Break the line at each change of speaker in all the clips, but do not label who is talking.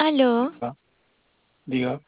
Aló,
Ah, diga,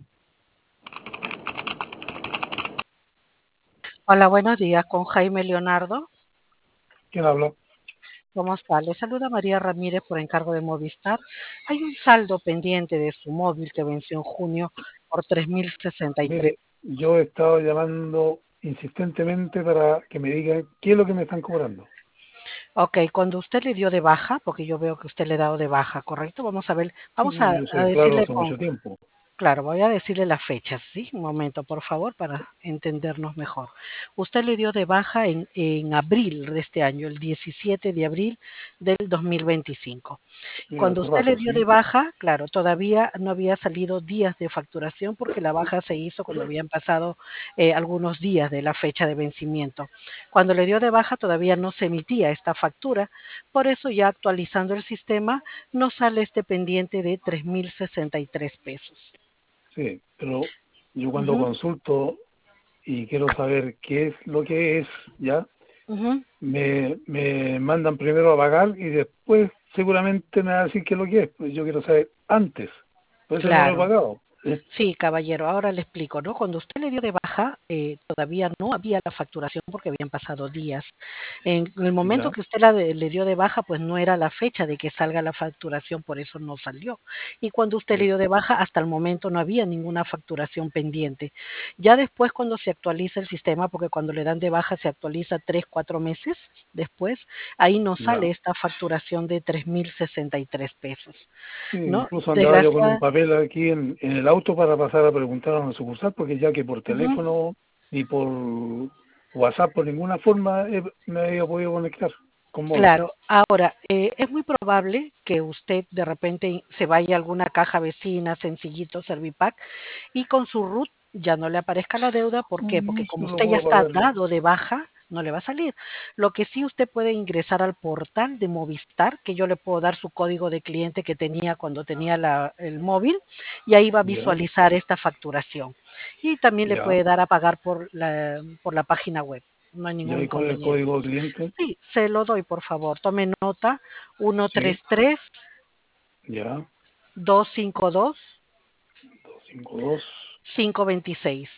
Hola, buenos días, con Jaime Leonardo.
¿quién habla?
¿Cómo está? Le saluda María Ramírez por encargo de Movistar. Hay un saldo pendiente de su móvil que venció en junio por 3.063.
Mire, yo he estado llamando insistentemente para que me digan qué es lo que me están cobrando.
Ok, cuando usted le dio de baja, porque yo veo que usted le ha dado de baja, ¿correcto? Vamos a ver,
Sí,
vamos a,
yo
a
sé, claro,
decirle
hace
con,
mucho tiempo.
claro, voy a decirle las fechas, ¿sí? Un momento, por favor, para entendernos mejor. Usted le dio de baja en abril de este año, el 17 de abril del 2025.
Sí,
Cuando
hace
usted le
rato,
dio de
sí.
baja, claro, todavía no había salido días de facturación porque la baja se hizo cuando habían pasado algunos días de la fecha de vencimiento. Cuando le dio de baja todavía no se emitía esta factura, por eso ya actualizando el sistema nos sale este pendiente de 3.063 pesos.
Sí, pero yo cuando
Ujú,
consulto y quiero saber qué es lo que es, ya,
ujú.
me mandan primero a pagar y después seguramente me va a decir qué es lo que es. Pues yo quiero saber antes, por eso no lo he
Claro.
pagado.
Sí, caballero, ahora le explico, ¿no? Cuando usted le dio de baja, todavía no había la facturación porque habían pasado días. En el momento
Ya,
que usted le dio de baja, pues no era la fecha de que salga la facturación, por eso no salió. Y cuando usted le
ya,
dio de baja, hasta el momento no había ninguna facturación pendiente. Ya después, cuando se actualiza el sistema, porque cuando le dan de baja se actualiza 3, 4 meses después, ahí nos
ya.
sale esta facturación de 3.063 pesos,
Sí,
¿no?
incluso andaba yo con un
Desgracia.
papel aquí en el auto para pasar a preguntar a una sucursal, porque ya que por
Ujú.
teléfono ni por WhatsApp, por ninguna forma me había podido conectar con Movistar.
Claro, ahora es muy probable que usted de repente se vaya a alguna caja vecina, sencillito, Servipack, y con su RUT ya no le aparezca la deuda. ¿Por qué? Porque como
Eso lo
usted ya
puedo
está
pagar yo.
dado de baja, no le va a salir. Lo que sí usted puede ingresar al portal de Movistar, que yo le puedo dar su código de cliente que tenía cuando tenía el móvil, y ahí va a
Ya,
visualizar esta facturación. Y también le
ya,
puede dar a pagar por la página web. No hay
ya.
ningún
¿Y cuál es el
inconveniente.
código de cliente?
Sí, se lo doy, por favor. Tome nota: uno
Sí,
tres tres
ya,
dos cinco dos
252
cinco veintiséis.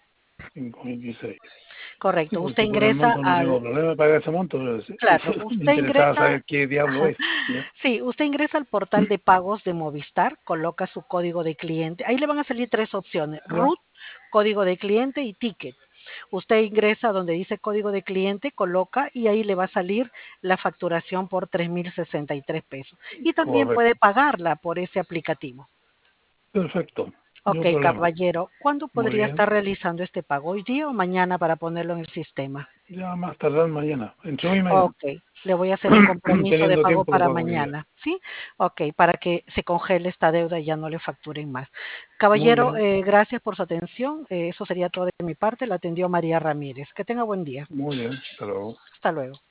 526. Sí,
Correcto.
pues
Usted
si por el
ingresa
monto no tengo
al,
problema de pagar ese monto, pero
claro,
me
usted
interesaba
ingresa,
saber qué diablo es. ¿Ya?
sí, usted ingresa al portal de pagos de Movistar, coloca su código de cliente. Ahí le van a salir tres opciones:
¿Ya?
RUT, código de cliente y ticket. Usted ingresa donde dice código de cliente, coloca y ahí le va a salir la facturación por 3.063 pesos. Y también puede
Correcto.
pagarla por ese aplicativo.
Perfecto.
Ok,
No problema.
caballero, ¿cuándo
Muy
podría
bien.
estar realizando este pago? ¿Hoy día o mañana para ponerlo en el sistema?
Ya más tardar mañana, entre hoy y mañana,
Ok, le voy a hacer el compromiso de
teniendo
pago
tiempo lo
para
pago hoy día.
mañana, ¿sí? Ok, para que se congele esta deuda y ya no le facturen más.
Muy
Caballero,
bien,
gracias por su atención. Eso sería todo de mi parte. La atendió María Ramírez. Que tenga buen día.
muy bien, hasta luego.
Hasta luego.